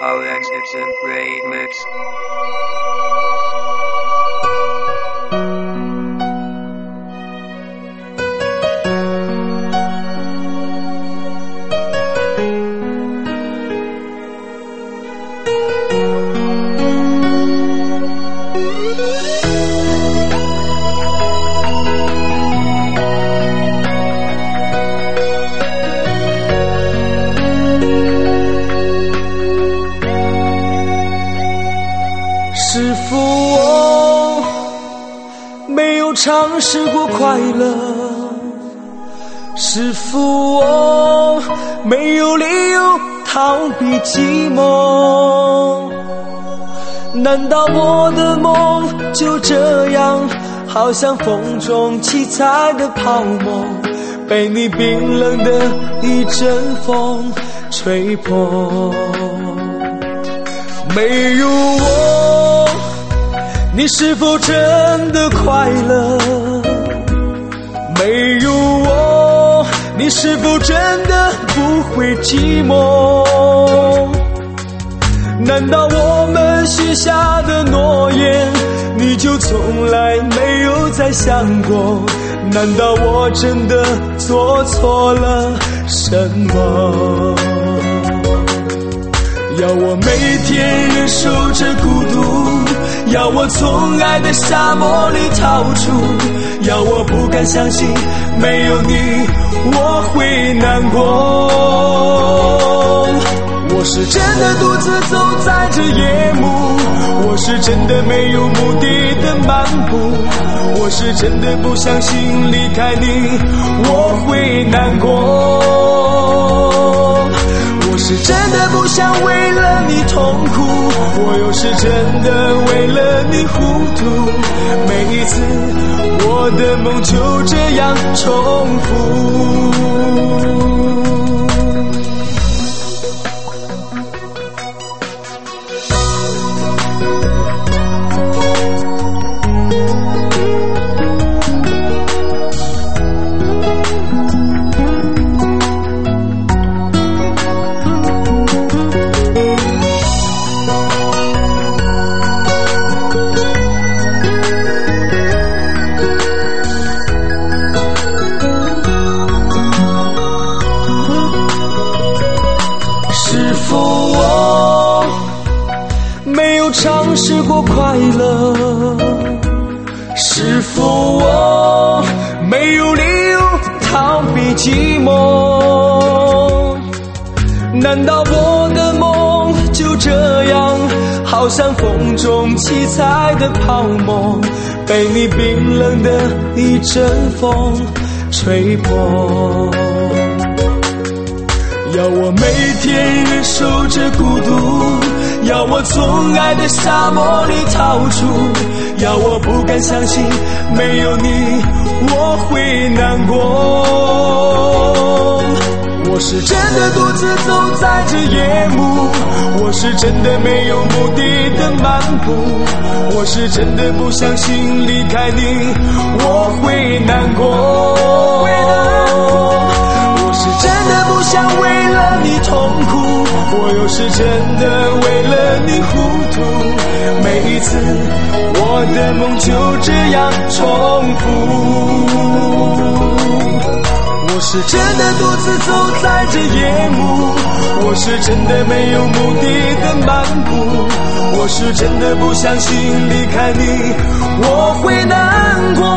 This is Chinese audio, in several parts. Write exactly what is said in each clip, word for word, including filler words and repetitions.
Orange Kitchen Remix. 是否我没有尝试过快乐？是否我没有理由逃避寂寞？难道我的梦就这样好像风中七彩的泡沫，被你冰冷的一阵风吹破？没有我，你是否真的快乐？没有我，你是否真的不会寂寞？难道我们许下的诺言，你就从来没有再想过？难道我真的做错了什么？要我每天忍受着孤独，要我从爱的沙漠里逃出，要我不敢相信没有你我会难过。我是真的独自走在这夜幕，我是真的没有目的的漫步，我是真的不相信离开你我会难过。我是真的不想为了你痛苦，我又是真的为了你糊涂，每一次我的梦就这样重复。尝试过快乐，是否我没有理由逃避寂寞？难道我的梦就这样好像风中七彩的泡沫，被你冰冷的一阵风吹破？要我每天忍受着孤独，要我从爱的沙漠里逃出，要我不敢相信没有你我会难过。我是真的独自走在这夜幕，我是真的没有目的的漫步，我是真的不相信离开你我会难过。我是真的不想为了你痛苦，我又是真的为了你糊涂，每一次我的梦就这样重复。我是真的独自走在这夜幕，我是真的没有目的的漫步，我是真的不相信离开你我会难过。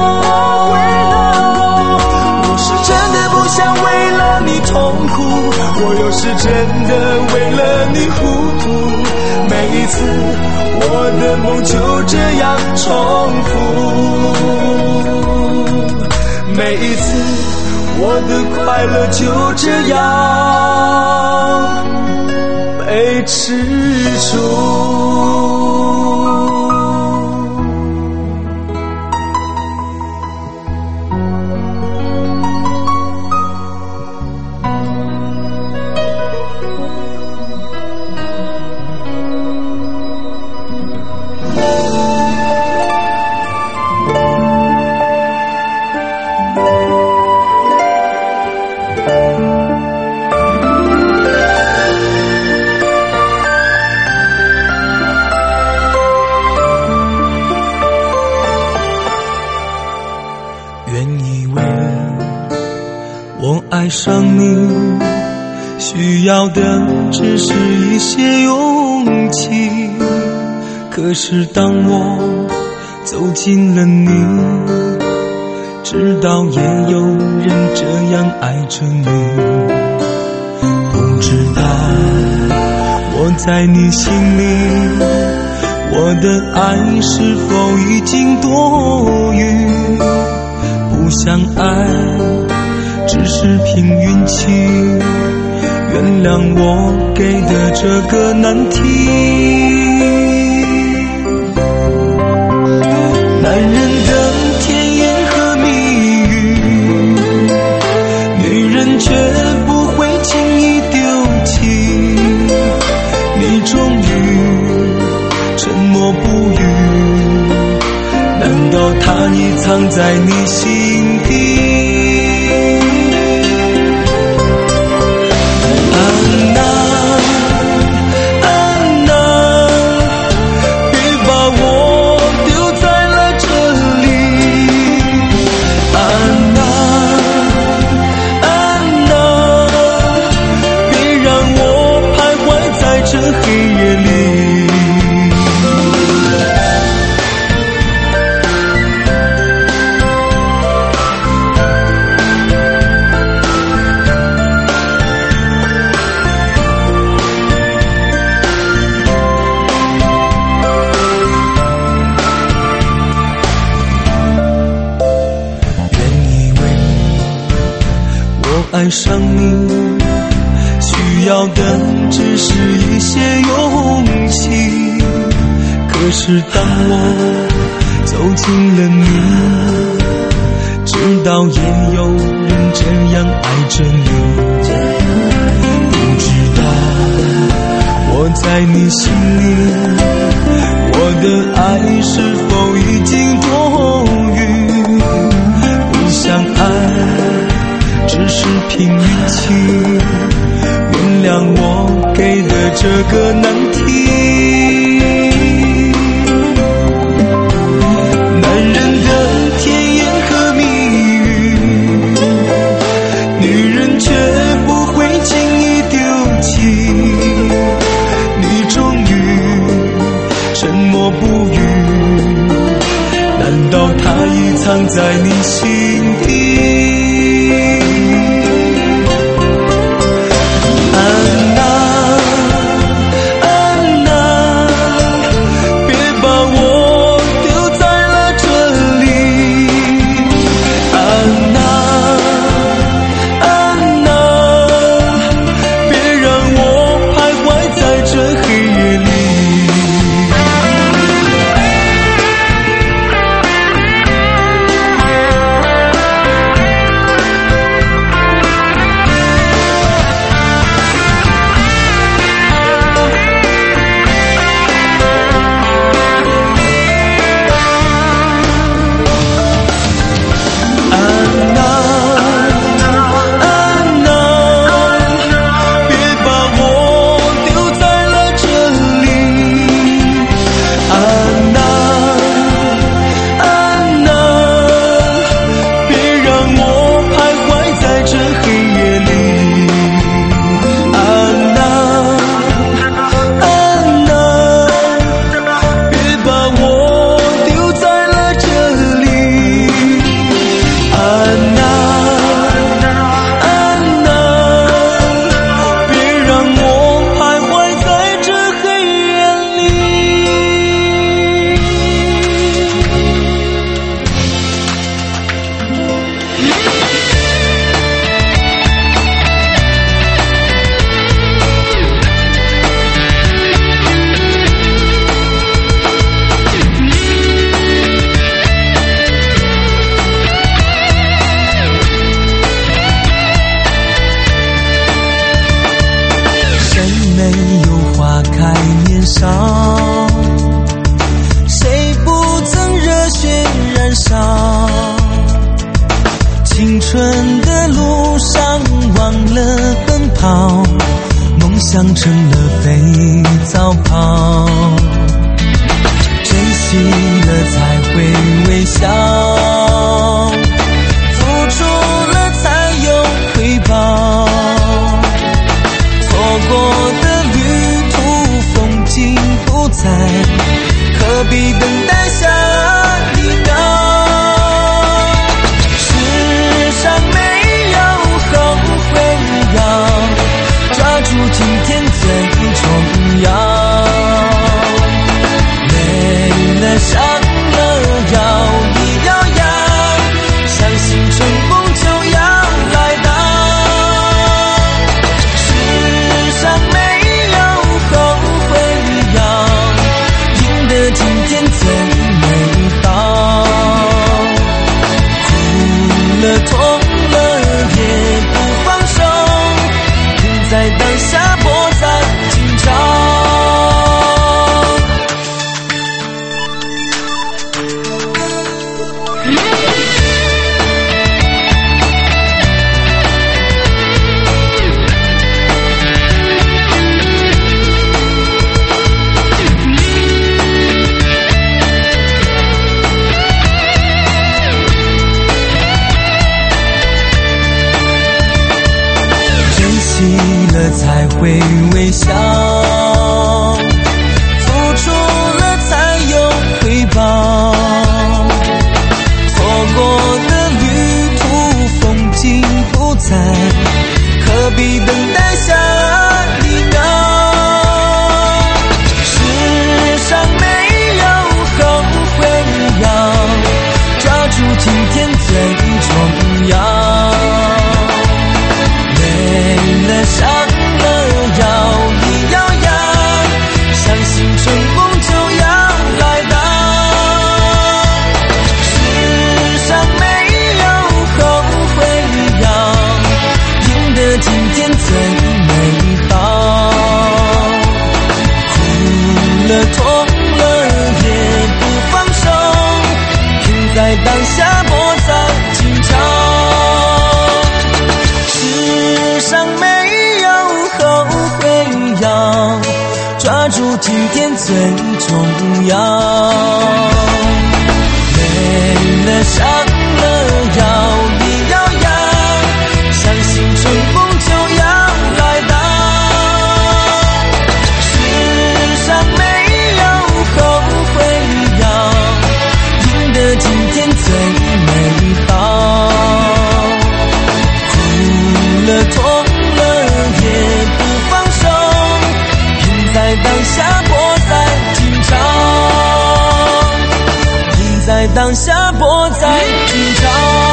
我是真的不想为了你痛苦，我又是真的为了你糊涂，每一次我的梦就这样重复，每一次我的快乐就这样被吃住。 命，需要的只是一些勇气。可是当我走进了你，知道也有人这样爱着你。不知道我在你心里，我的爱是否已经多余？不想爱只是凭运气，原谅我给的这个难题。男人的甜言和蜜语，女人却不会轻易丢弃。你终于沉默不语，难道它已藏在你心底？爱上你，需要的只是一些勇气。可是当我走进了你，知道也有人这样爱着你。不知道我在你心里，我的爱是否已经多余？不想爱只是凭运气，原谅我给的这个难题。男人的甜言和蜜语，女人却不会轻易丢弃。你终于沉默不语，难道它已藏在你心底？青春的路上忘了奔跑，梦想成了肥皂泡，珍惜了才会微笑，付出了才有回报。 才会微笑，付出了才有回报，错过的旅途风景不在，何必等待下一秒？世上没有后悔药，抓住今天最重要。累了伤了摇一摇摇，相信春风就要来到。世上没有后悔药，赢得今天最美好。哭了痛了也不放手，拼在当下搏在今朝。世上没有后悔药，抓住今天最重要。累了伤了摇一摇摇，相信春风就要来到。世上没有后悔药，赢得今天最美好。哭了痛了也不放手，拼在当下搏在今朝，拼在当下搏在今朝。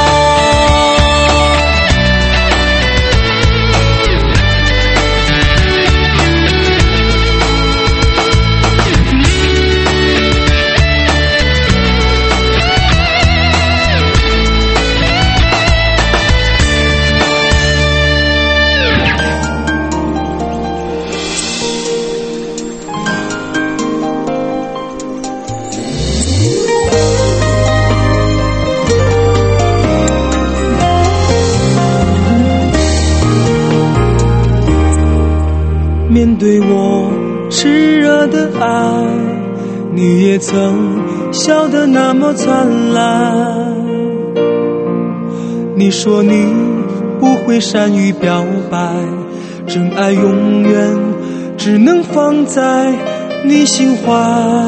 面对我炽热的爱，你也曾笑得那么灿烂。你说你不会善于表白，真爱永远只能放在你心怀。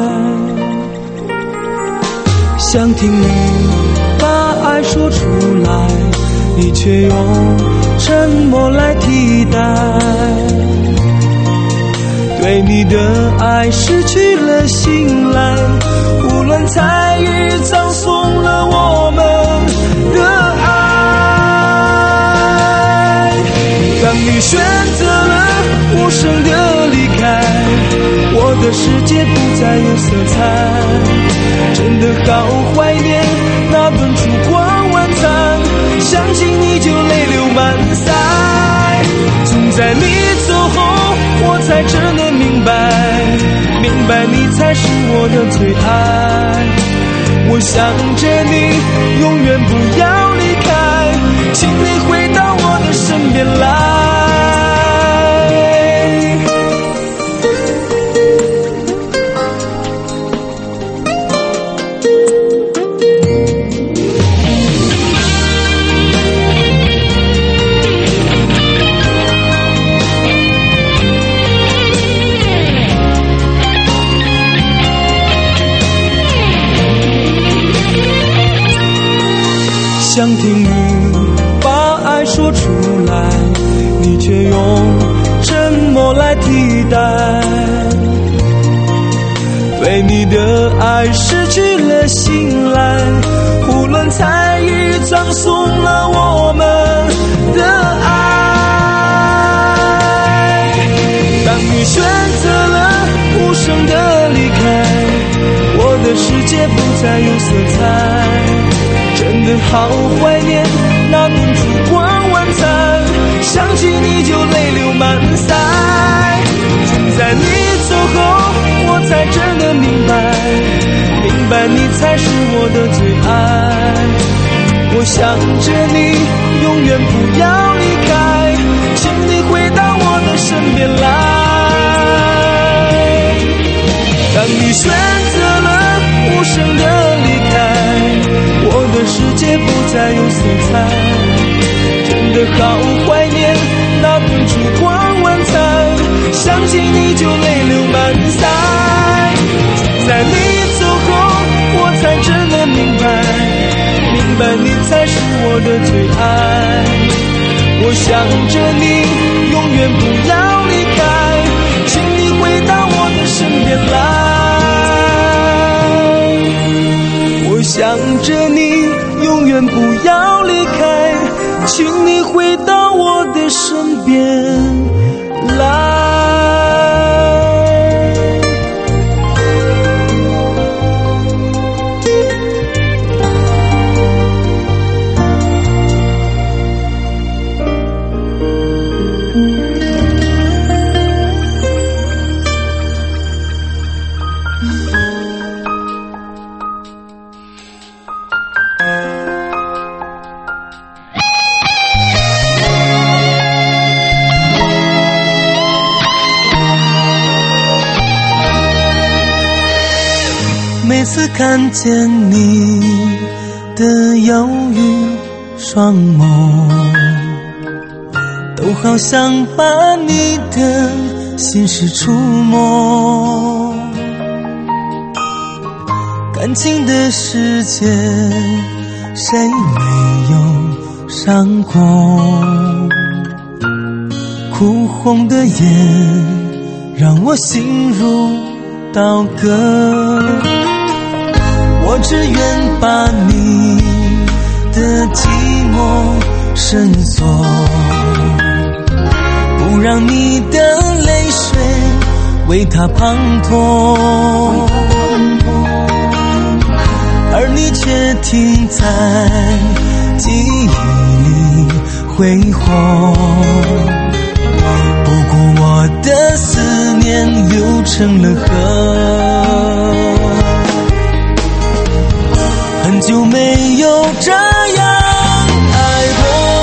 想听你把爱说出来，你却用沉默来替代。对你的爱失去了信赖，无论参与葬送了我们的爱。当你选择了无声的离开，我的世界不再有色彩。真的好怀念那顿烛光晚餐，想起你就泪流满腮。总在你走后我才真的明白，明白你才是我的最爱。我想着你永远不要离开，请你回到我的身边来。想听你把爱说出来，你却用沉默来替代。对你的爱失去了信赖，无论参与葬送了我们的爱。当你选择了无声的离开，我的世界不再有色彩。真的好怀念那顿烛光晚餐，想起你就泪流满腮。总在你走后我才真的明白，明白你才是我的最爱。我想着你永远不要离开，请你回到我的身边来。当你选择了无声的离开，我的世界不再有色彩。真的好怀念那顿烛光晚餐， 相信你就泪流满腮。在你走后，我才真的明白，明白你才是我的最爱。我想着你，永远不要离开，请你回到我的身边来。我想着你，永远不要离开，请你回到我的身边来。每次看见你的忧郁双眸，都好像把你的心事触摸。感情的世界，谁没有伤过？哭红的眼，让我心如刀割。我只愿把你的寂寞深锁，不让你的泪水为它滂沱，而你却停在记忆里挥霍。不过我的思念流成了河，很久没有这样爱过，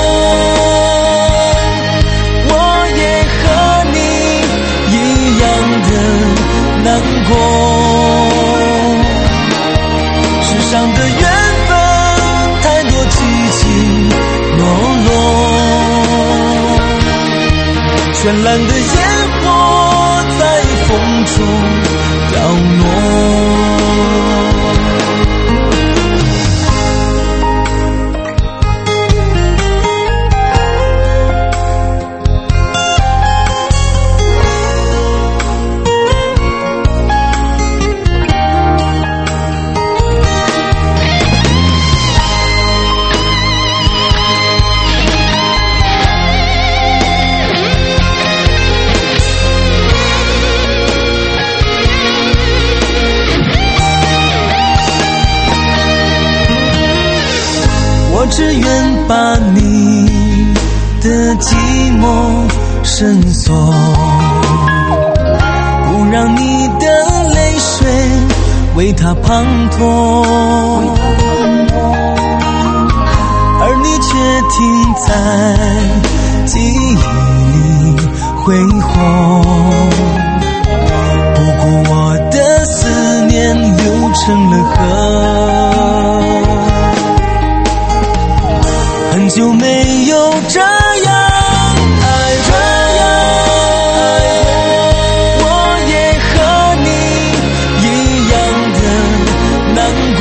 我也和你一样的难过。世上的缘分太多起起落落，绚烂的烟火在风中掉落。我只愿把你的寂寞深锁，不让你的泪水为它滂沱，而你却停在记忆里挥霍。不过我的思念流成了河，很久没有这样爱过，我也和你一样的难过。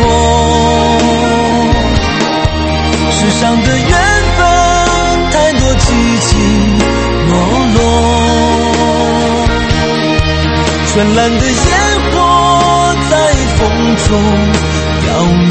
世上的缘分太多起起落落，绚烂的烟火在风中掉落。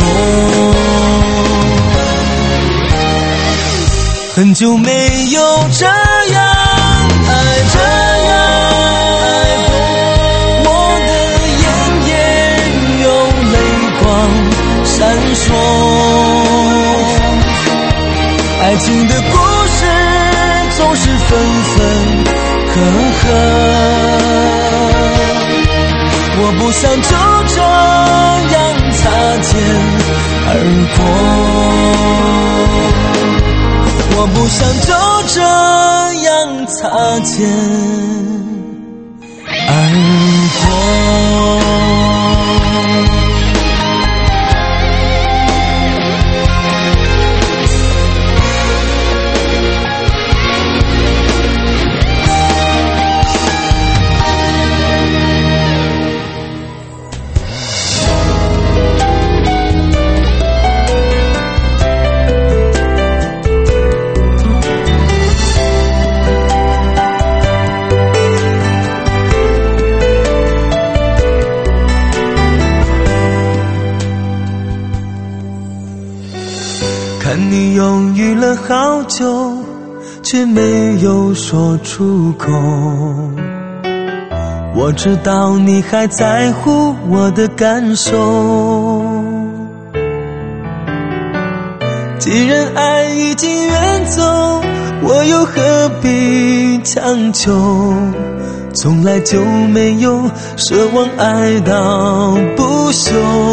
很久没有这样爱，这样爱过，我的眼眼有泪光闪烁。爱情的故事总是分分合合，我不想就这样擦肩而过，我不想就这样擦肩而过。 了好久，却没有说出口。我知道你还在乎我的感受，既然爱已经远走，我又何必强求？从来就没有奢望爱到不朽，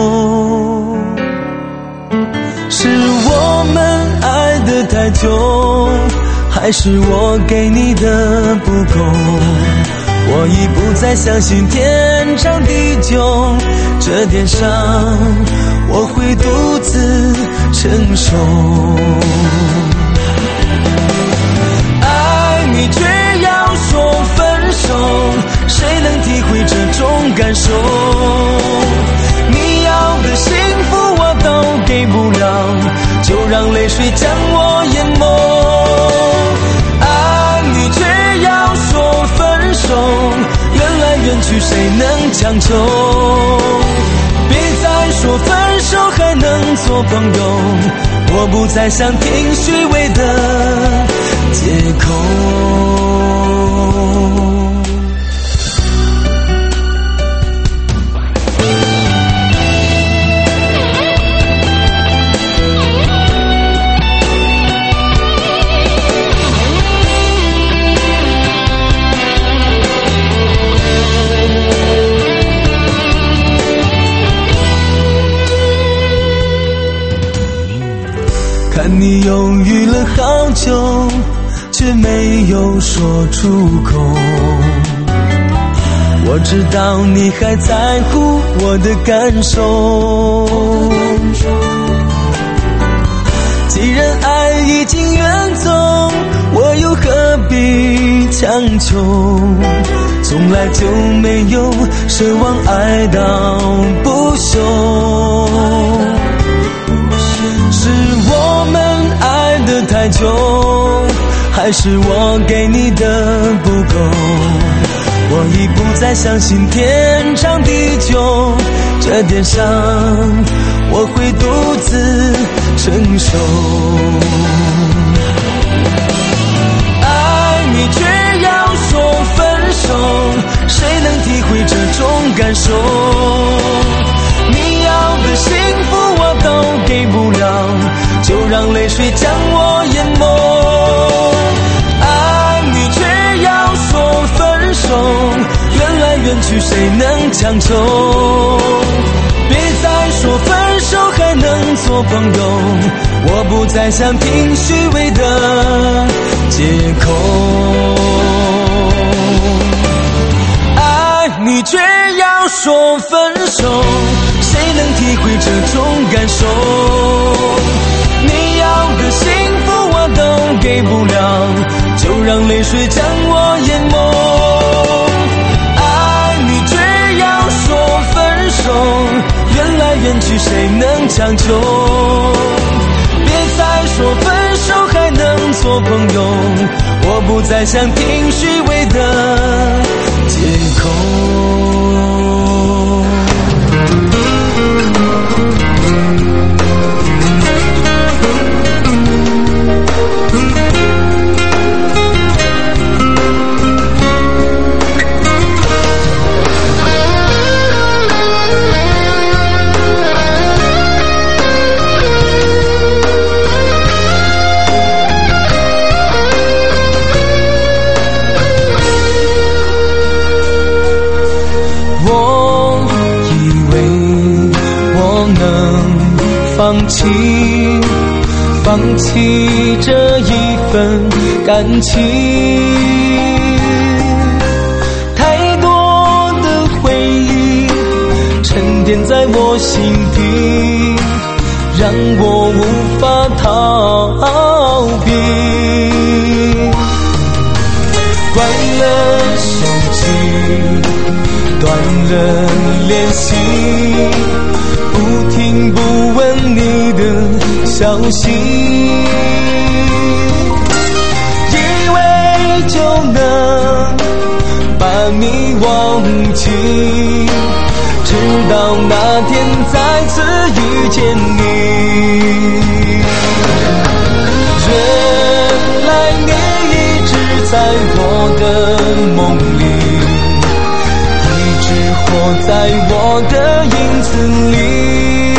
是我们爱得太久，还是我给你的不够？我已不再相信天长地久，这点伤我会独自承受。爱你却要说分手，谁能体会这种感受？你要的幸福我都给不了，就让泪水将我淹没。爱你却要说分手，缘来缘去谁能强求？别再说分手还能做朋友，我不再想听虚伪的借口。看你犹豫了好久，却没有说出口。我知道你还在乎我的感受，既然爱已经远走，我又何必强求？从来就没有奢望爱到不朽，是我们爱得太久，还是我给你的不够？我已不再相信天长地久，这点伤我会独自承受。爱你却要说分手，谁能体会这种感受？你要的幸福我都给不了，就让泪水将我淹没。爱你却要说分手，缘来缘去谁能强求？别再说分手还能做朋友，我不再想听虚伪的借口。爱你却要说分手，谁能体会这种感受？你要的幸福我都给不了，就让泪水将我淹没。爱你却要说分手，缘来缘去谁能强求？别再说分手还能做朋友，我不再想听虚伪的借口。放弃，放弃这一份感情，太多的回忆沉淀在我心底，让我无法逃避。关了手机，断了联系，不听不问你的消息，以为就能把你忘记，直到那天再次遇见你。人我的梦里，一直活在我的影子里。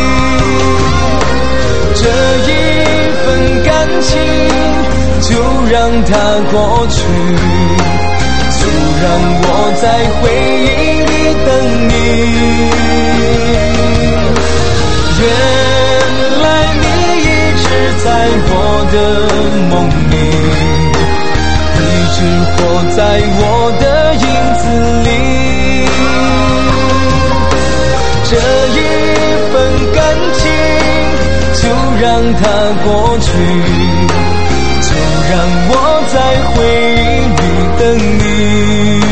这一份感情就让它过去，就让我在回忆里等你。原来你一直在我的梦里，一直活在我的影子里。这一份感情就让它过去，就让我在回忆里等你。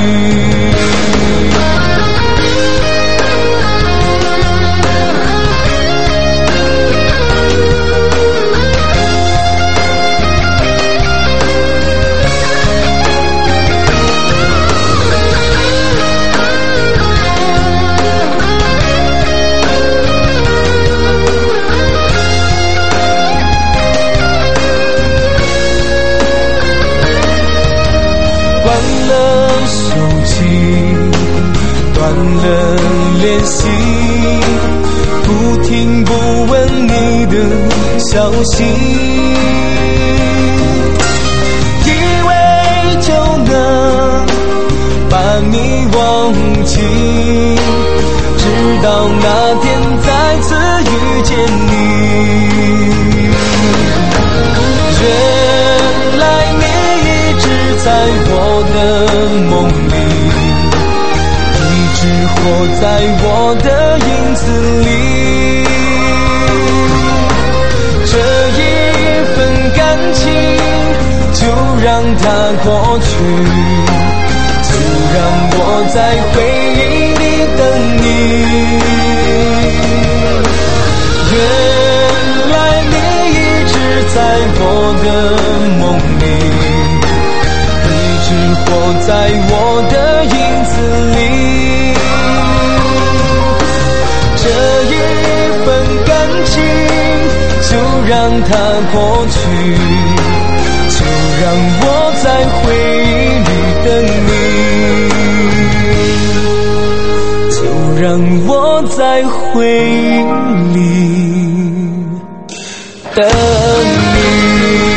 断了联系，不听不问你的消息，以为就能把你忘记，直到那天再次遇见你。原来你一直在我的梦里，一直活在我的影子里。这一份感情就让它过去，就让我在回忆里等你。原来你一直在我的梦里，一直活在我的影子里。这一份感情就让它过去，就让我在回忆里等你，就让我在回忆里等你。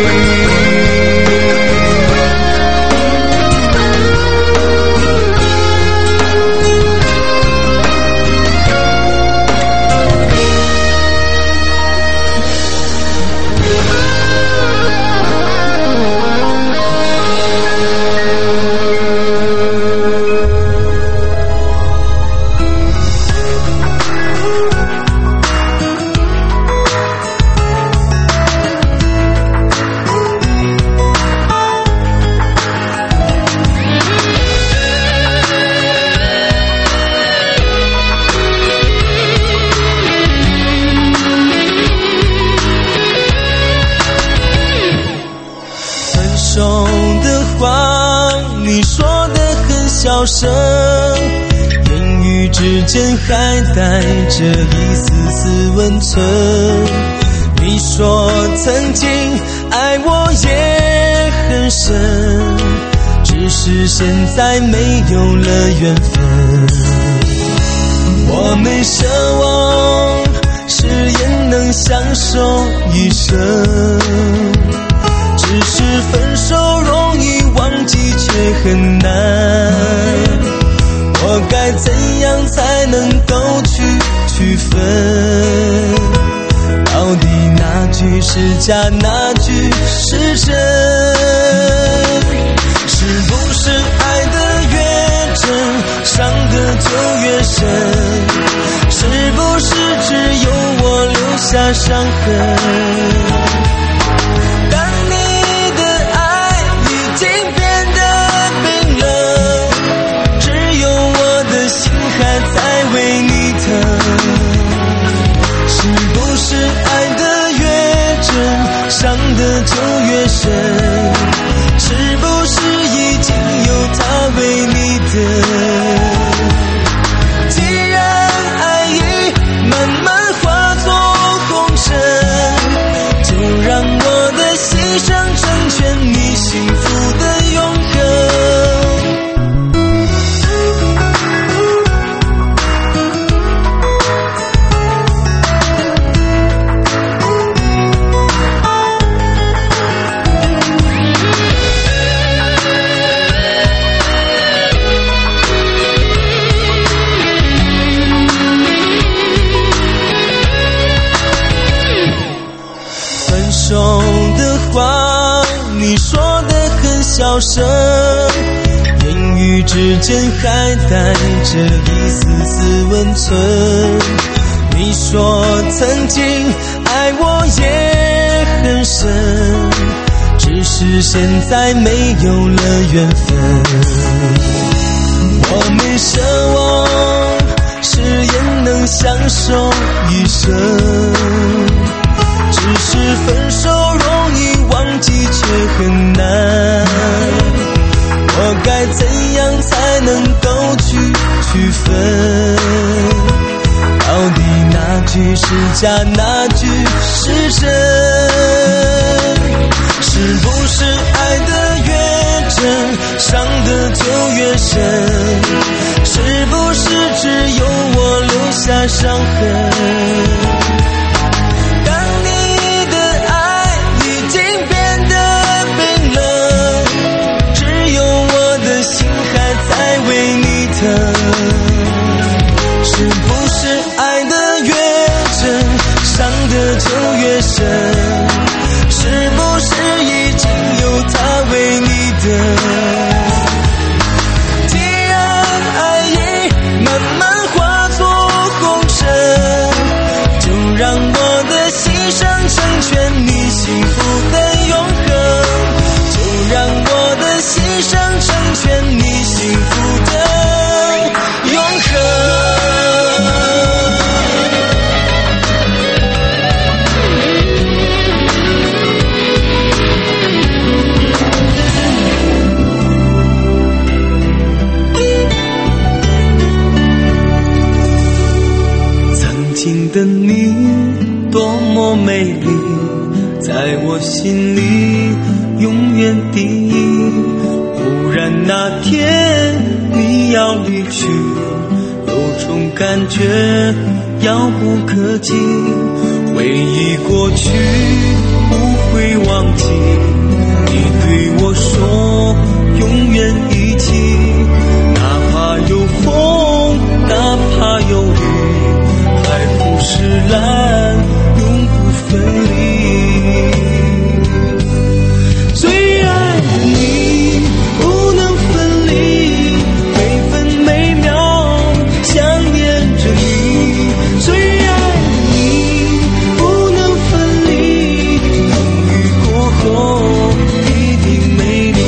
小声，言语之间还带着一丝丝温存。你说曾经爱我也很深，只是现在没有了缘分。我们奢望誓言能相守一生，只是分手容易忘记却很难，我该怎样才能够去区分，到底哪句是假哪句是真，是不是爱得越真伤得就越深，是不是只有我留下伤痕，为你疼，是不是爱得越真伤得就越深，是不是已经有他为你等，既然爱已慢慢化作红尘， 指尖还带着一丝丝温存。你说曾经爱我也很深，只是现在没有了缘分。我没奢望誓言能相守一生，只是分手容易忘记却很难。我该怎样才能够去区分，到底哪句是假哪句是真？是不是爱得越真伤得就越深？是不是只有我留下伤痕？是不是爱得越真伤得就越深？是不是已经有他为你等？既然爱已慢慢化作红尘，就让我的心上成全你幸福的永恒，就让我的心上成全你幸福的永恒。曾经的你多么美丽，在我心里永远第一。忽然那天你要离去，有种感觉遥不可及，回忆过去不会忘记，你对我说永远一起，哪怕有风哪怕有雨，海枯石烂永不分离。最爱的你不能分离，每分每秒想念着你。最爱的你不能分离，风雨过后一定美丽。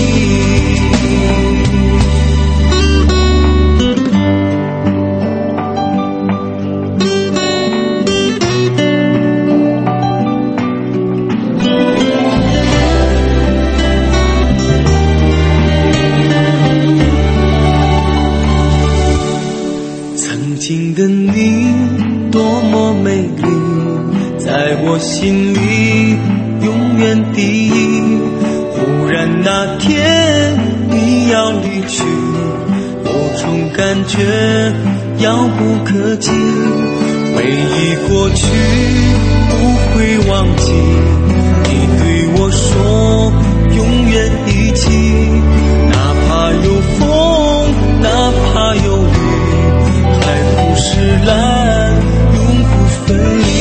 曾经的你多么美丽，在我心里永远第一。忽然那天你要离去，有种感觉遥不可及，回忆过去不会忘记，你对我说永远一起，哪怕有风哪怕有雨，海枯石烂永不分离。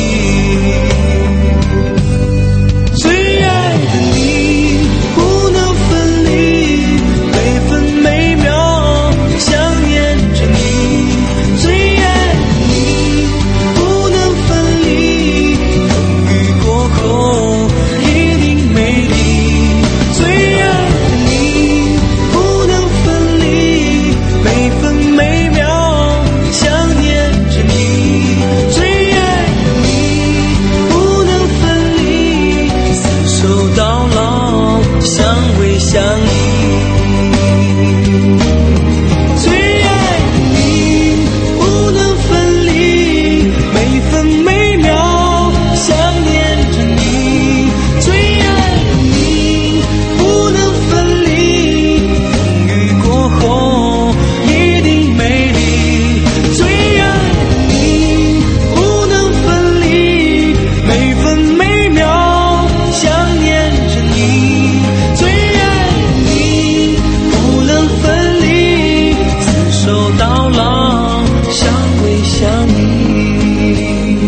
最爱的你不能分离，每分每秒想念着你。最爱的你不能分离，风雨过后一定美丽。最爱的你不能分离，每分每秒想念着你。最爱的你不能分离，厮守到老，相偎相依。最爱的你不能分离，每分每秒想念着你。最爱的你不能分离，风雨过后一定美丽。最爱的你不能分离，每分每秒想念着你。最爱的你不能分离，厮守到老，相偎相依。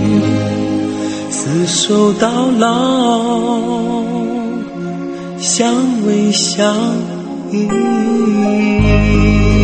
厮守到老，相偎相依。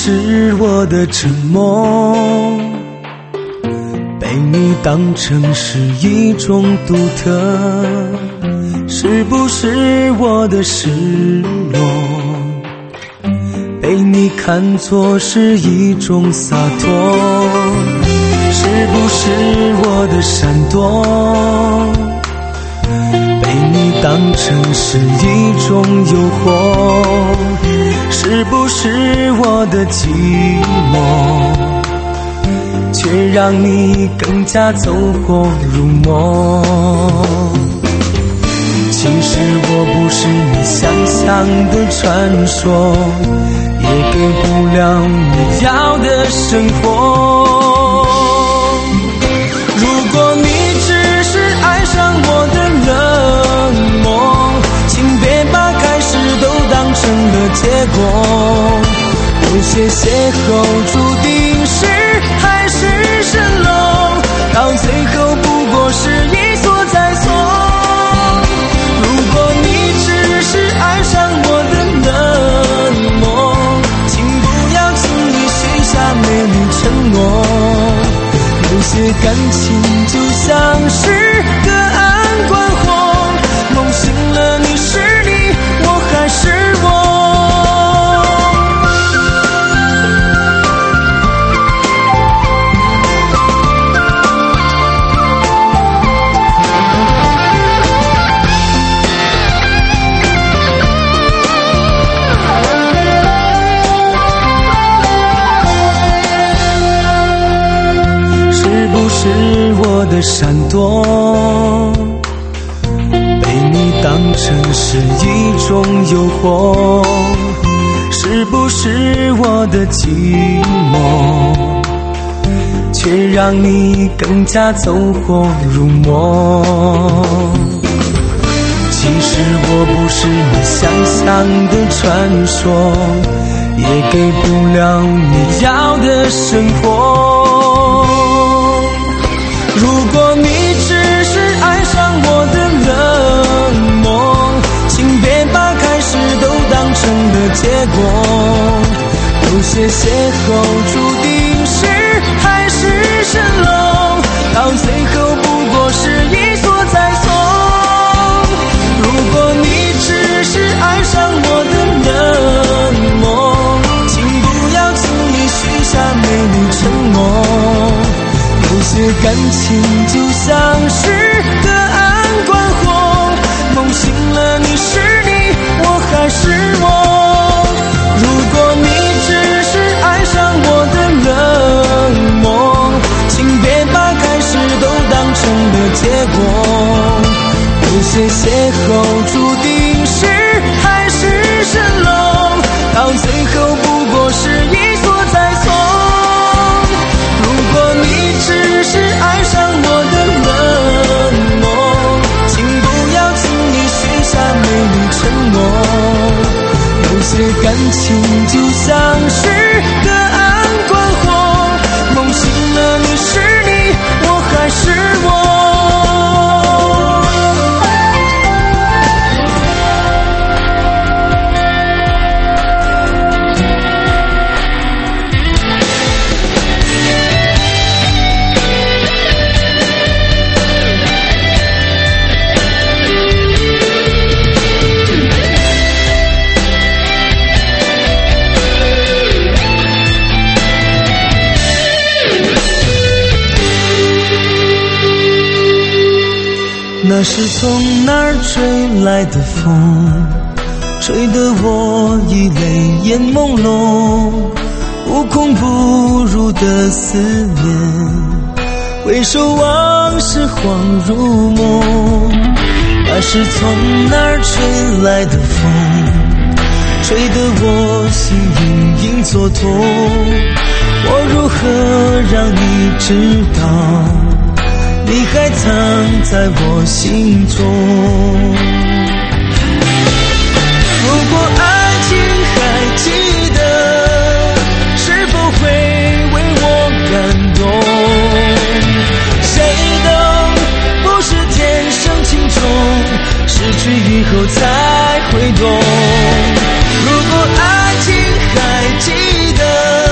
是我的沉默被你当成是一种独特？是不是我的失落被你看作是一种洒脱？是不是我的闪躲被你当成是一种诱惑？是不是我的寂寞却让你更加走火入魔？其实我不是你想象的传说，也给不了你要的生活。如果你只是爱上我的冷漠，请别把开始都当成了结果。有些邂逅注定是海市蜃楼，到最后不过是一错再错。如果你只是爱上我的冷漠，请不要轻易许下美丽承诺。有些感情就像是隔岸观火，梦醒了你是你，我还是我。是我的闪躲被你当成是一种诱惑？是不是我的寂寞却让你更加走火入魔？其实我不是你想象的传说，也给不了你要的生活。如果你只是爱上我的冷漠，请别把开始都当成了结果。有些邂逅注定是海市蜃楼，到最后不过是一错再错。如果你只是爱上我的冷漠，请不要轻易许下美丽承诺。有些感情就像是隔岸观火，梦醒了你是你，我还是我。如果你只是爱上我的冷漠，请别把开始都当成了结果。有些邂逅注定是海市蜃楼，到最后不过是一错再错。如果你只是爱上我的冷漠，请不要轻易许下美丽承诺。有些感情就像是隔岸观火，梦醒了你是你，我还是我。那是从哪儿吹来的风，吹得我已泪眼朦胧，无孔不入的思念，回首往事恍如梦。那是从哪儿吹来的风，吹得我心隐隐作痛，我如何让你知道你还藏在我心中？如果爱情还记得，是否会为我感动？谁都不是天生情种，失去以后才会懂。如果爱情还记得，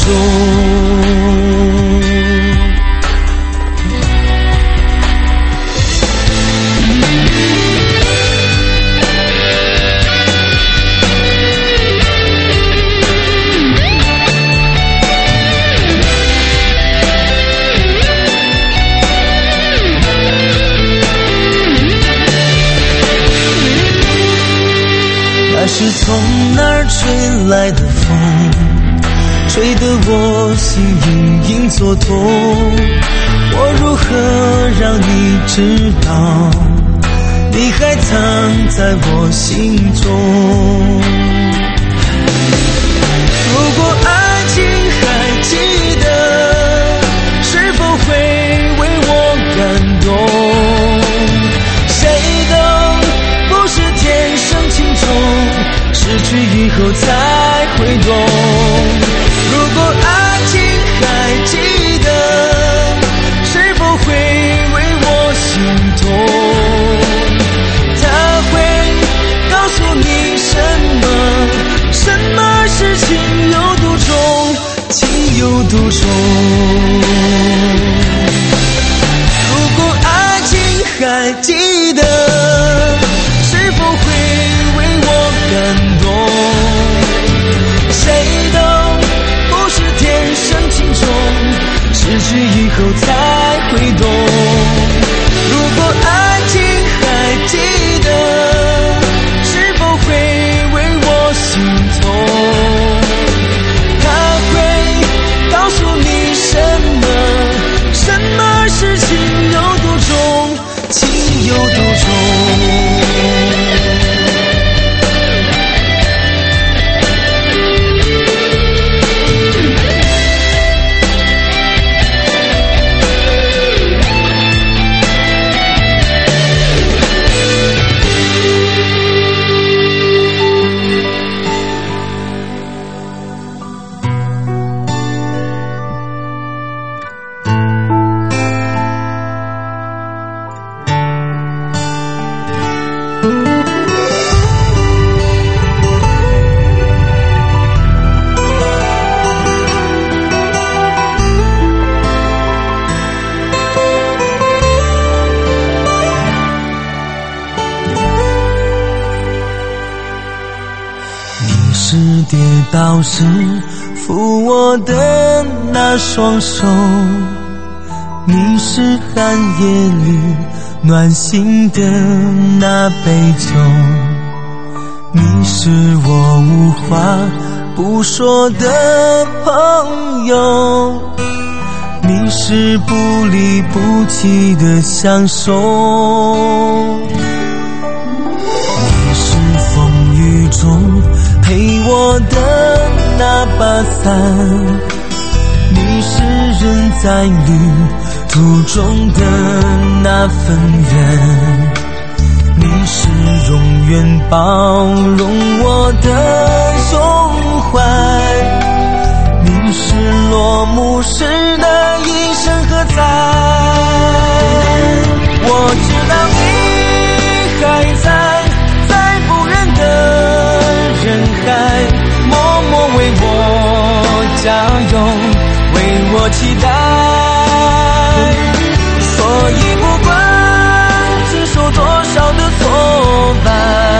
那是从哪儿吹来的风，吹得我心隐隐作痛。我如何让你知道，你还藏在我心中？如果爱情还记得，是否会为我感动？谁都不是天生情种，失去以后才会懂。如果爱情还记得，是否会为我心痛？他会告诉你什么，什么是情有独钟，情有独钟。如果爱情还记得，是否会为我感动？谁都不是天生情种，失去以后才会懂。如果爱情还记得，是否会为我心痛？他会告诉你什么，什么是情有独钟，情有独钟。跌倒时扶我的那双手，你是寒夜里暖心的那杯酒，你是我无话不说的朋友，你是不离不弃的相守，你是风雨中陪我的那把伞，你是人在旅途中的那份缘，你是永远包容我的胸怀，你是落幕时的一声喝彩。我知道你还在，在不远的人海，默默为我加油，为我期待。所以不管经受多少的挫败，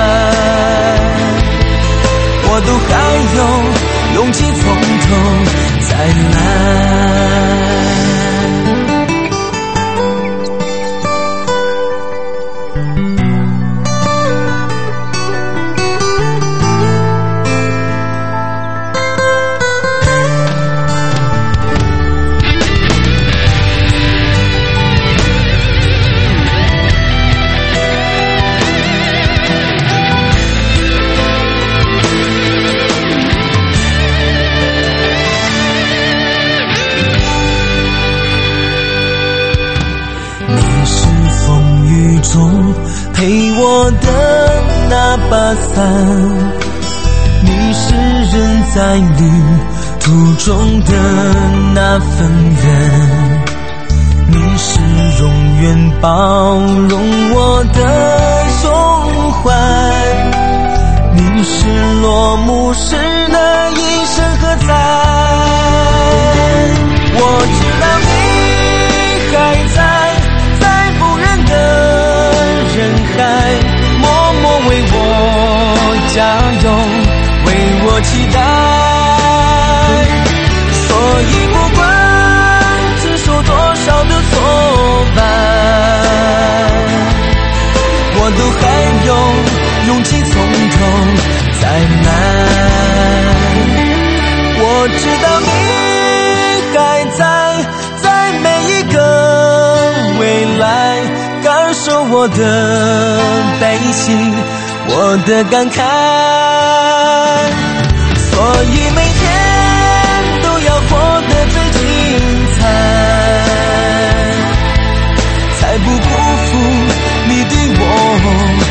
我都还有勇气从头再来。陪我的那把伞，你是人在旅途中的那份缘，你是永远包容我的胸怀，你是落幕时的一声喝彩。 我期待。所以不管承受多少的挫败，我都还有勇气从头再来。我知道你还在，在每一个未来感受我的悲喜，我的感慨。所以每天都要过得最精彩，才不辜负你对我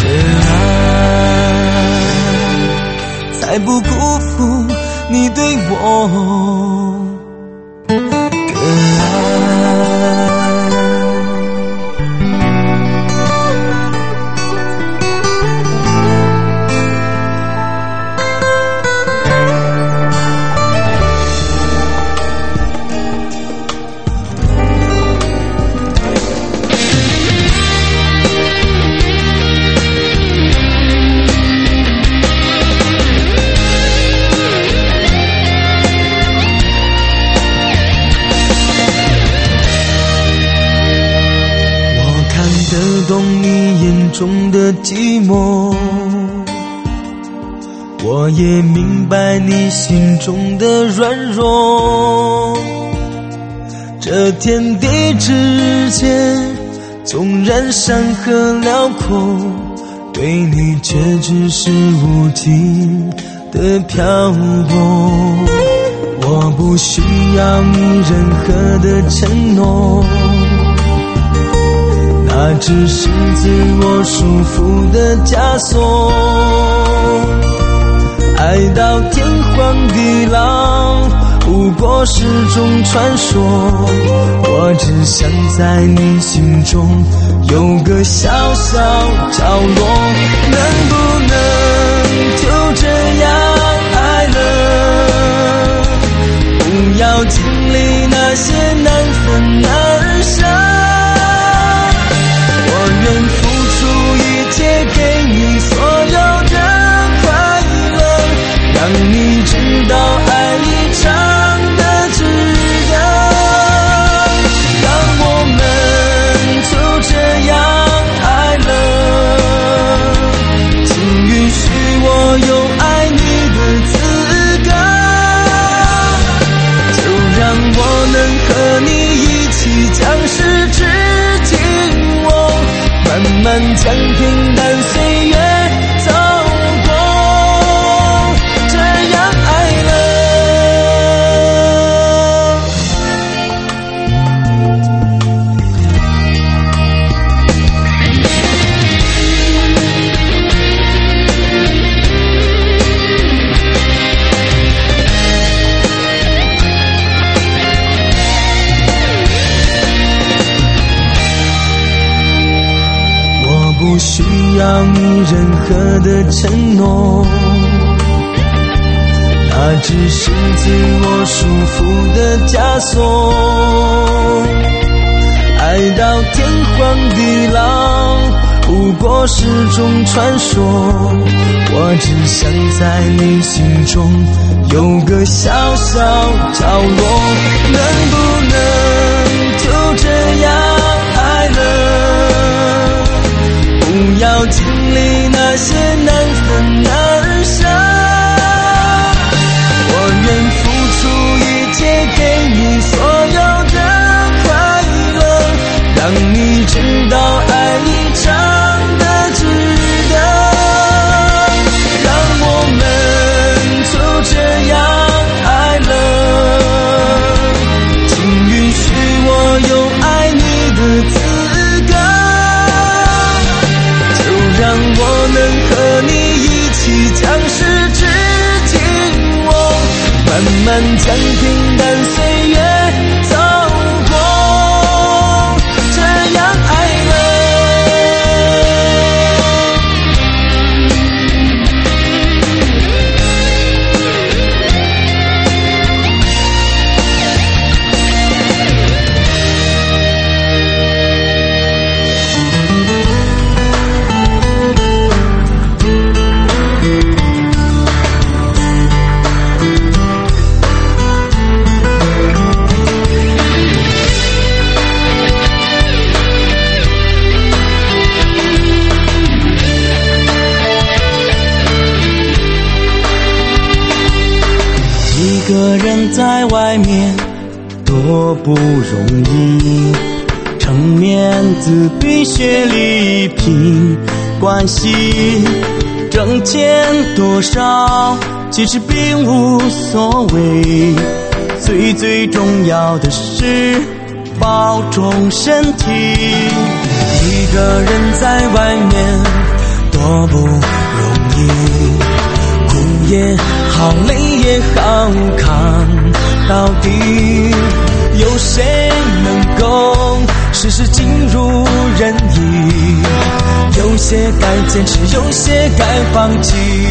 的爱，才不辜负你对我的爱。懂你眼中的寂寞，我也明白你心中的软弱。这天地之间，纵然山河辽阔，对你却只是无尽的漂泊。我不需要你任何的承诺，那只是自我束缚的枷锁。爱到天荒地老，不过是种传说。我只想在你心中有个小小角落，能不能就这样爱了？不要经历那些难分难舍。我愿付出一切给你所有的快乐，让你知道爱一场的值得。让我们就这样爱了，请允许我有爱你的资格，就让我能和你一起将失之紧握，慢慢将平淡岁月走过，这样爱了。不需要你任何的承诺，那只是自我束缚的枷锁。爱到天荒地老，不过是种传说。我只想在你心中有个小小角落，能不能就这样爱了？不要经历那些难分难舍，我愿付出一切给你所有的快乐，让你知道爱一场的值得。让我们就这样爱了，请允许我有爱你的资格，让我能和你一起将失之紧握，慢慢将平淡岁月走过，这样爱了。 一个人在外面多不容易，撑面子比学历拼关系，挣钱多少其实并无所谓，最最重要的是保重身体。一个人在外面多不容易，苦也好，累也好，扛到底。有谁能够事事尽如人意？有些该坚持，有些该放弃。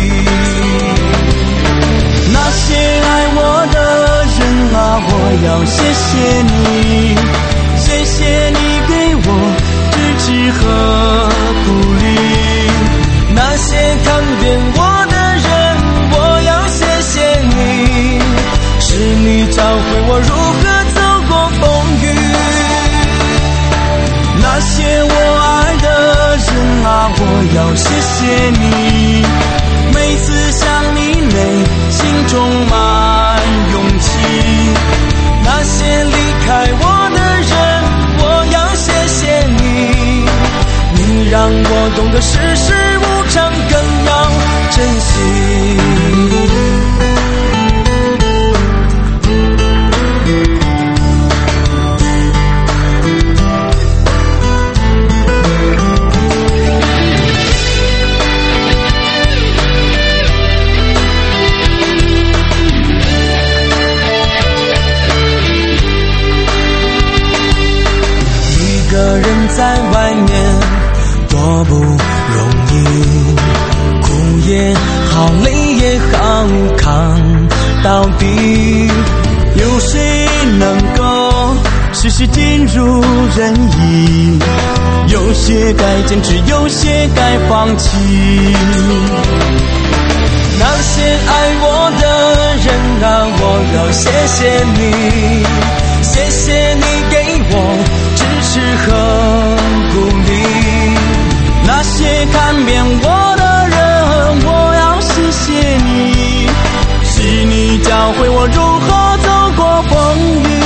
那些爱我的人啊，我要谢谢你，谢谢你给我支持和鼓励。那些看扁我的人，我要谢谢你，是你教会我如何走过风雨。那些我爱的人啊，我要谢谢你，每次想你泪心充满勇气。那些离开我的人，我要谢谢你，你让我懂得世事无常更要珍惜。一个人在外面多不容易，苦也好，累也好，扛到底。有谁能够事事尽如人意？有些该坚持，有些该放弃。那些爱我的人啊，我要谢谢你，谢谢你给我支持和鼓励。那些看扁我的人，我要谢谢你，是你教会我如何走过风雨。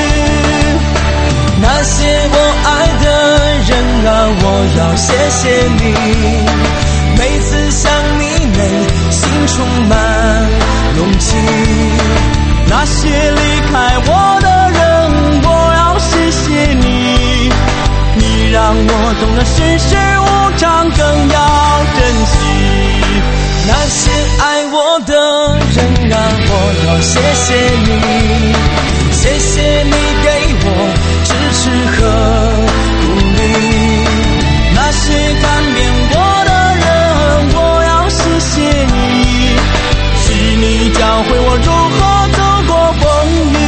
那些我爱的人啊，我要谢谢你，每次想你泪心充满勇气。那些离开我的人，我要谢谢你，你让我懂得世事无常更要珍惜。那些爱我的人啊，我要谢谢你，谢谢你给我支持和鼓励。那些看扁我的人，我要谢谢你，是你教会我如何走过风雨。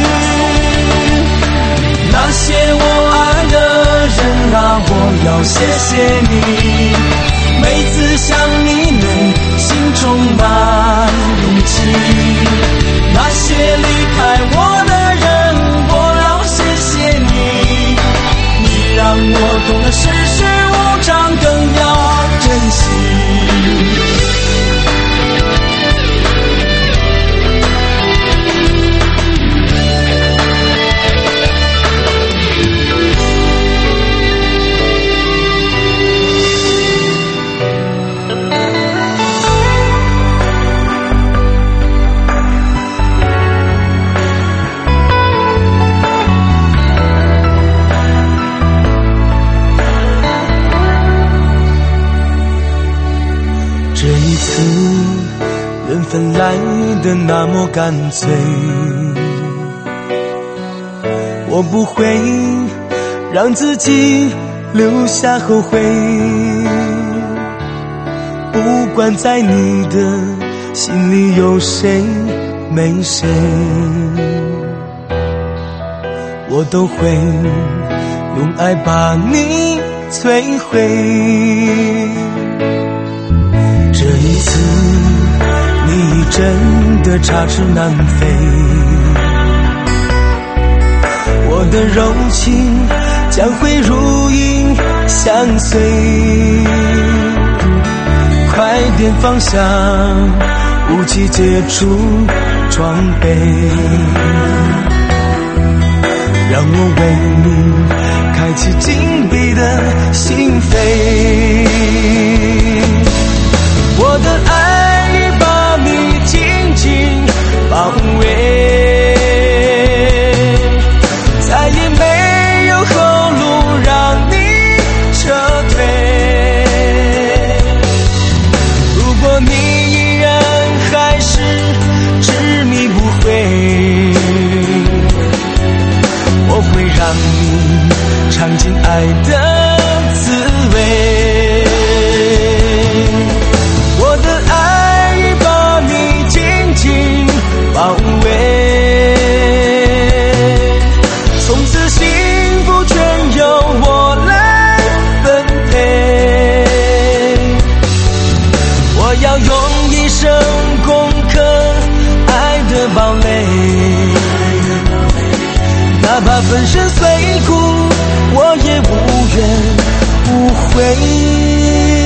那些我爱的人啊，我要谢谢你，每次想你泪心充满勇气。那些离开我的人，我要谢谢你，你让我懂得世事无常更要珍惜。缘分来的那么干脆，我不会让自己留下后悔。不管在你的心里有谁没谁，我都会用爱把你摧毁。这一次你真的插翅难飞，我的柔情将会如影相随。快点放下，武器解除装备，让我为你开启紧闭的心扉。我的爱已把你紧紧包围，再也没有后路让你撤退。如果你依然还是执迷不悔，我会让你尝尽爱的滋味。我的爱已把你紧紧包围，从此幸福全由我来分配。我要用一生攻克爱的堡垒，哪怕粉身碎骨，我也无怨无悔。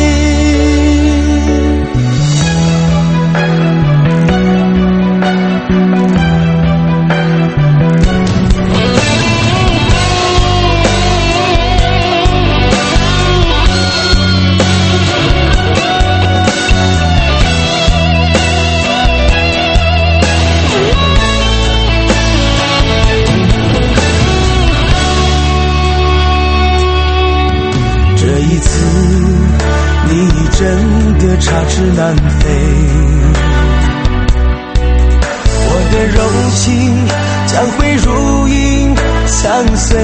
真的插翅难飞，我的柔情将会如影相随。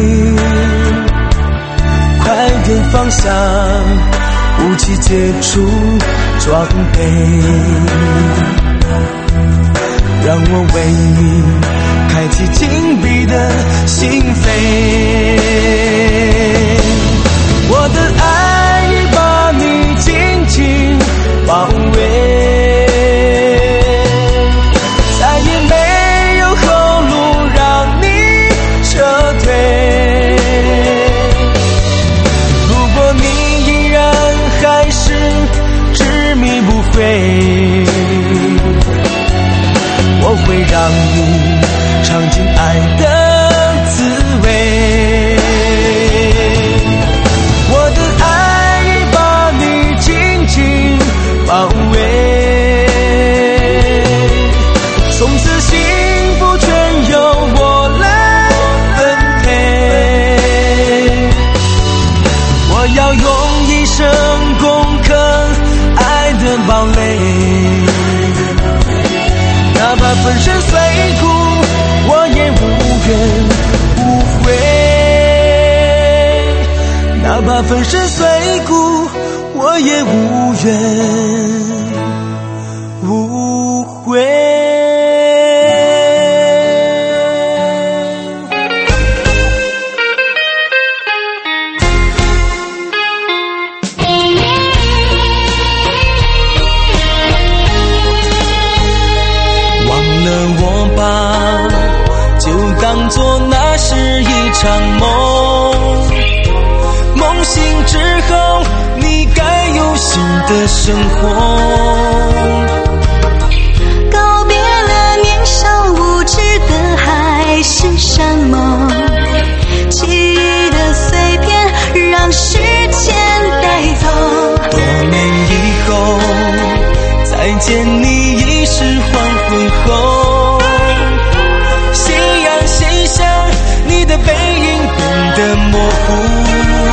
快点放下武器，解除装备，让我为你开启紧闭的心扉。我的爱已把你紧紧包围，再也没有后路让你撤退。如果你依然还是执迷不悔，我会让你尝尽爱的滋味。我的爱已把你紧紧包围，从此幸福全由我来分配。我要用一生攻克爱的堡垒，哪怕粉身碎骨，我也无怨无悔。哪怕粉身碎骨，我也无怨无悔。忘了我吧，就当作那是一场梦。梦醒之后，你该有新的生活。 告别了年少无知的海誓山盟，记忆的碎片让时间带走。 多年以后，再见你已是黄昏后，夕阳西下，你的背影变得模糊。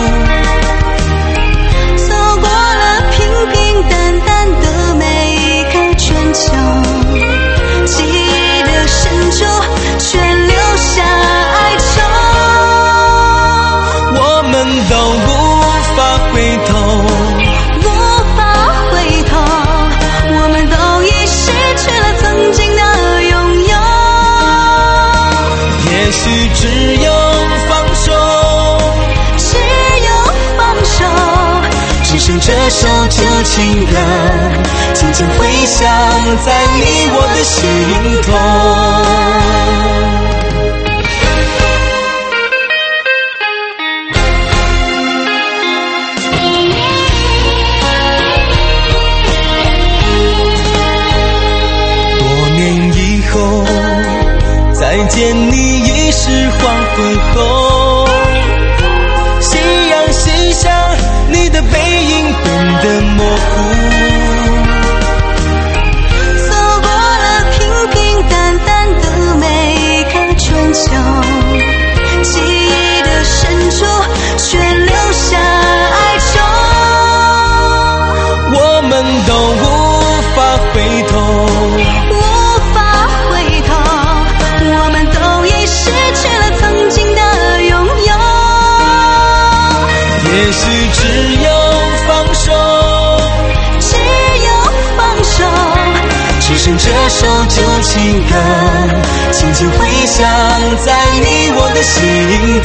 这首旧情歌轻轻回响在你我的心头。多年以见你已是黄昏后，夕阳西下，你的背影变得模糊。 走过了平平淡淡的每个春秋，记忆的深处却留下哀愁。 我们都无法回头， 无法回头，我们都已失去了曾经的拥有。 也许只有放手， 只有放手， 只剩这首旧情歌，轻轻回响在你我的心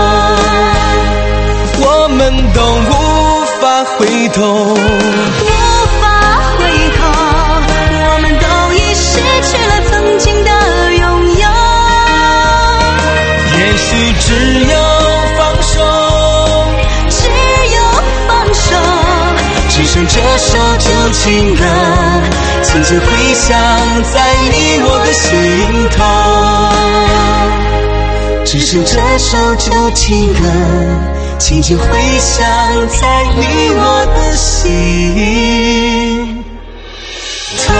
头。我们都无法回头， 无法回头，我们都已失去了曾经的拥有。 也许只有放手， 只有放手， 只剩这首旧情歌，轻轻回响在你我的心头。只剩这首旧情歌，轻轻回响在你我的心头。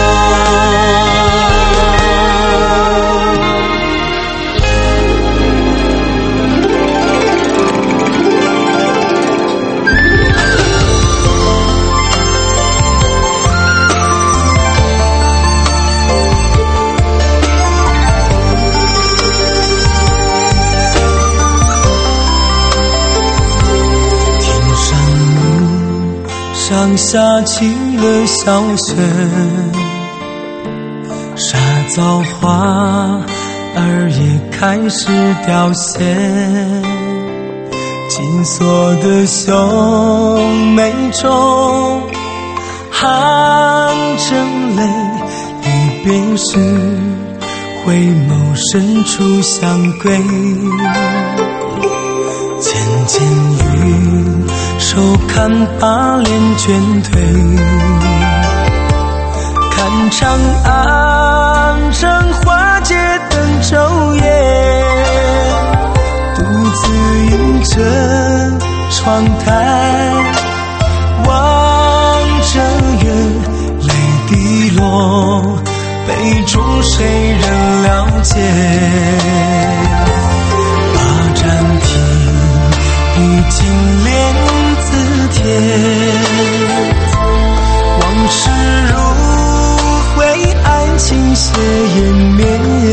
上下起了小雪，沙枣花儿也开始凋谢，紧锁的胸眉中含着泪，离别时回眸深处相归。渐渐雨手看把脸倦退，看长安正花街灯昼夜，独自倚着窗台望着月，泪滴落杯中谁人了解。把盏提已经莲字帖，往事如灰，爱情斜湮灭，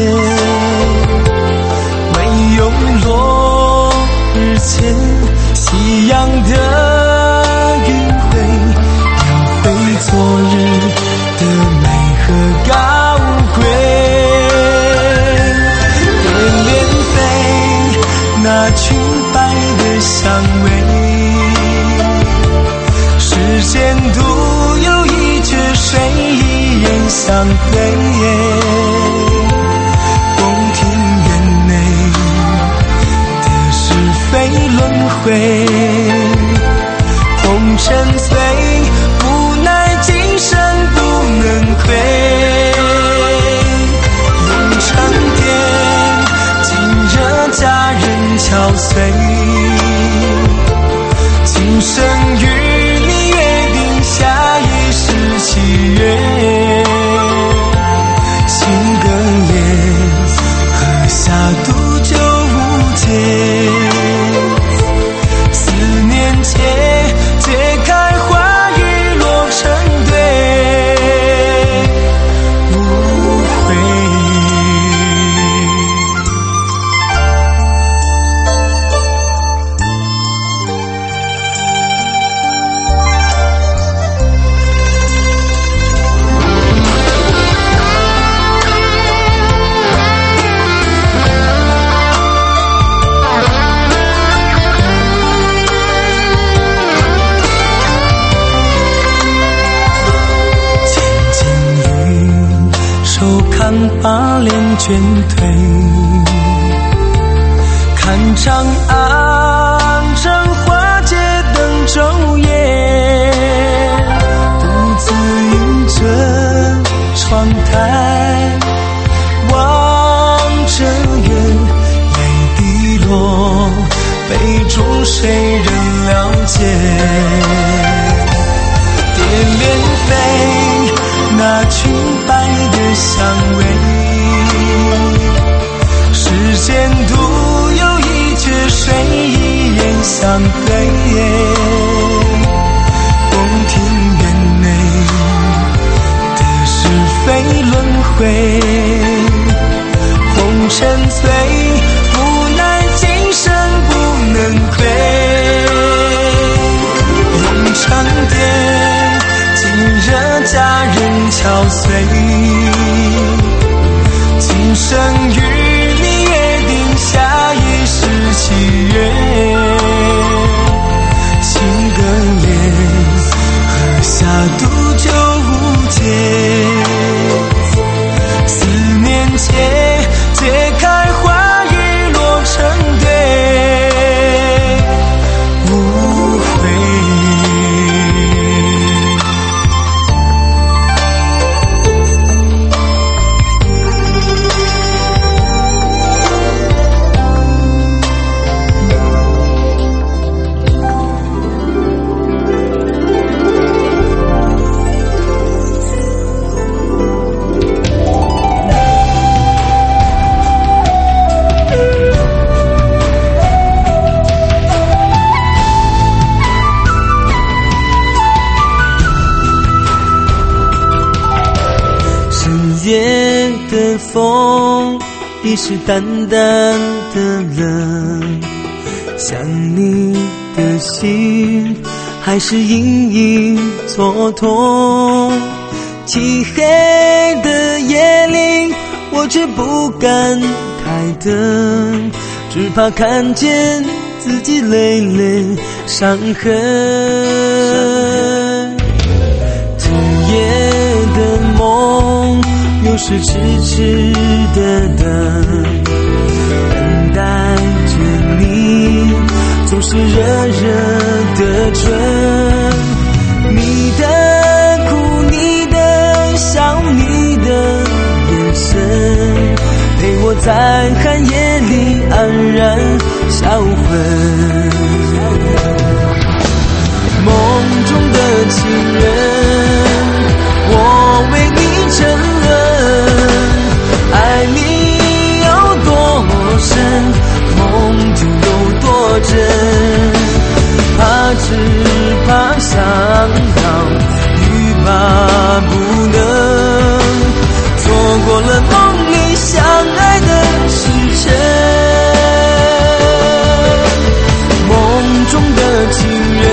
唯有落日前夕阳的余晖，描绘昨日的美和高贵。恋恋飞，那裙摆的香味，世间独有一绝，谁一眼相对。宫廷院内的是非轮回，红尘碎，无奈今生不能归。永长殿，今热佳人憔悴，今生与你约定下一世契约。心更烈，喝下毒酒无解，思念切，解开花雨落成堆，无悔。把脸倦退，看长安正花街灯昼夜，独自倚着窗台望着月， 错，杯中谁人了解？蝶恋飞，那裙摆的香味，世间独有一绝，谁一眼相对？宫廷院内的是非轮回，红尘醉，无奈今生不能归。用长蝶，今惹佳人憔悴，今生与你约定下一世契约。情更烈，喝下毒酒无解。思念切，解开花雨落成堆，无悔。夜的风已是淡淡的冷，想你的心还是隐隐作痛。漆黑的夜里，我却不敢开灯，只怕看见自己累累伤痕。这夜的梦又是痴痴的等，等待着你，总是热热的春。你的苦，你的笑，你的眼神，陪我在寒夜里安然销魂。梦中的情人，我为你沉沦，爱你有多深，梦境有多真。怕只怕想到，欲罢不能，错过了梦里相爱的时辰。梦中的情人，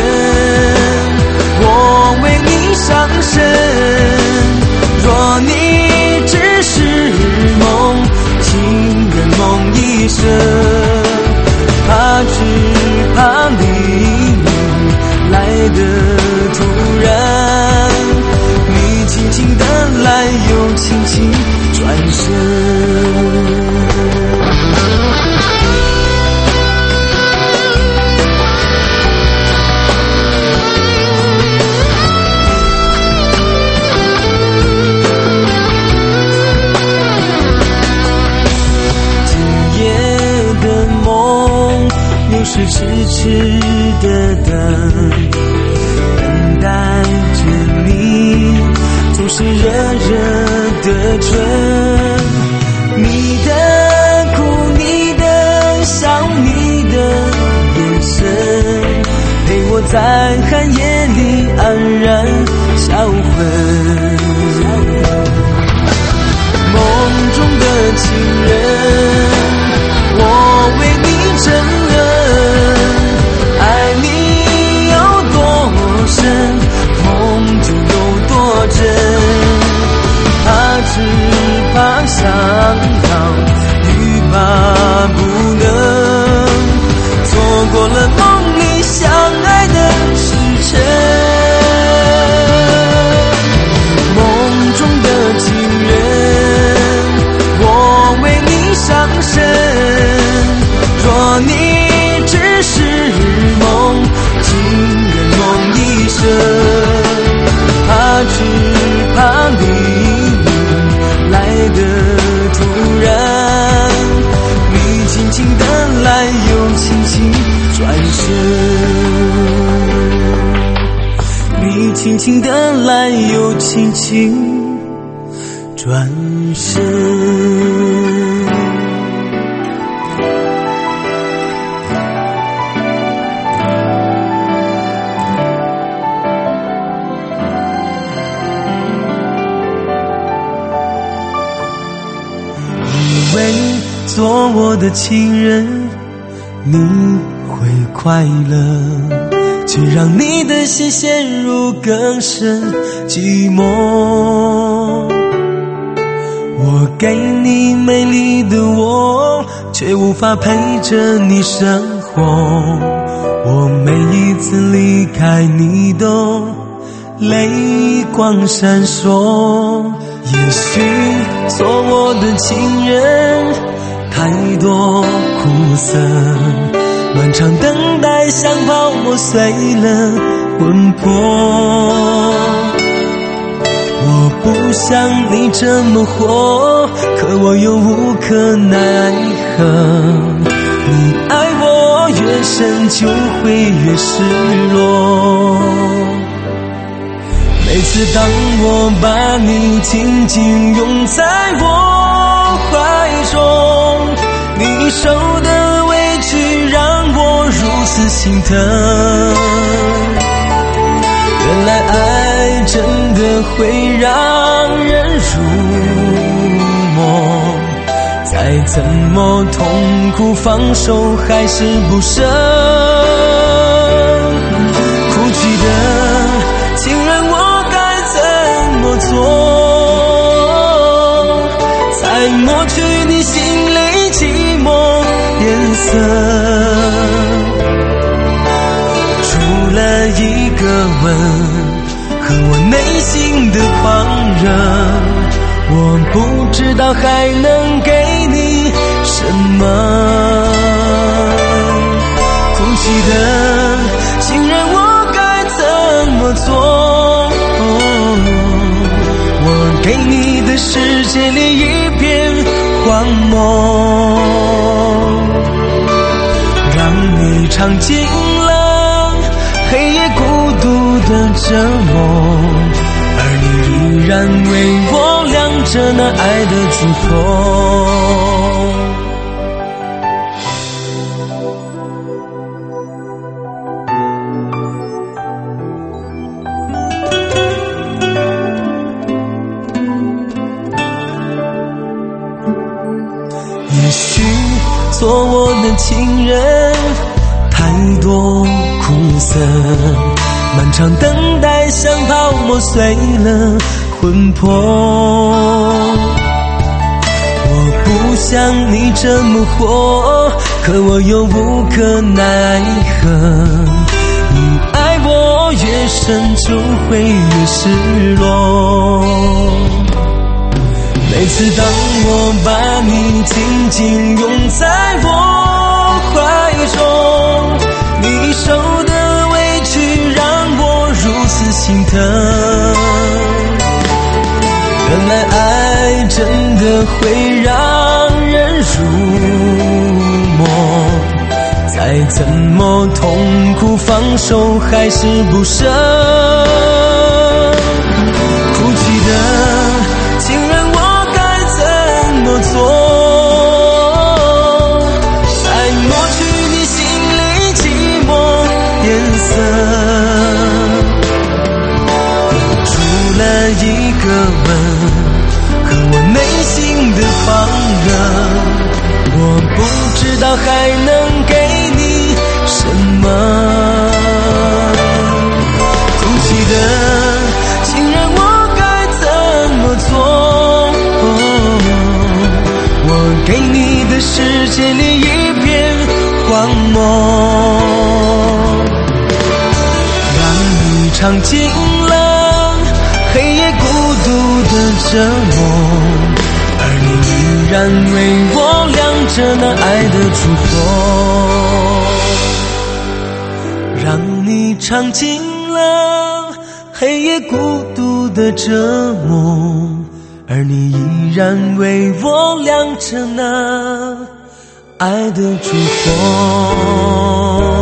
我为你伤神。若你只是梦，情愿梦一生。怕只怕离你来得突然，你轻轻的来，又轻轻转身。是痴痴的等，等待着你，总是热热的春。你的苦，你的笑，你的眼神，陪我在寒夜里安然销魂。梦中的情人，我为你沉沦。爱你有多深，梦境有多真。怕只怕想到，欲罢不能，错过了梦里相爱的时辰。 情转身。以为做我的情人你会快乐，却让你的心陷入更深寂寞。我给你美丽的我，却无法陪着你生活。我每一次离开你都泪光闪烁。也许做我的情人太多苦涩，漫长等待像泡沫碎了魂魄。我不像你这么活，可我又无可奈何。你爱我越深，就会越失落。每次当我把你紧紧拥在我怀中，你受的委屈让我如此心疼。原来爱真的会让人入梦，再怎么痛苦放手还是不舍。哭泣的情人我该怎么做，才抹去你心里寂寞颜色？除了一个吻和我内心的狂热，我不知道还能给你什么。哭泣的情人我该怎么做？我给你的世界里一片荒漠，让你尝尽了黑夜孤独的折磨，而你依然为我亮着那爱的烛火。也许做我的情人太多苦涩，漫长等待像泡沫碎了魂魄。我不像你这么活，可我又无可奈何。你爱我越深，就会越失落。每次当我把你紧紧拥在我怀中，你受的委屈让我如此心疼。原来爱真的会让人入梦，再怎么痛苦放手还是不舍。哭泣的情人我该怎么做，才抹去你心里寂寞颜色？除了一个吻和我内心的狂热，我不知道还能给你什么。哭泣的情人我该怎么做？我给你的世界里一片荒漠，让你尝尽了黑夜孤独的折磨，而你依然为我亮着那爱的烛火。让你尝尽了黑夜孤独的折磨，而你依然为我亮着那爱的烛火。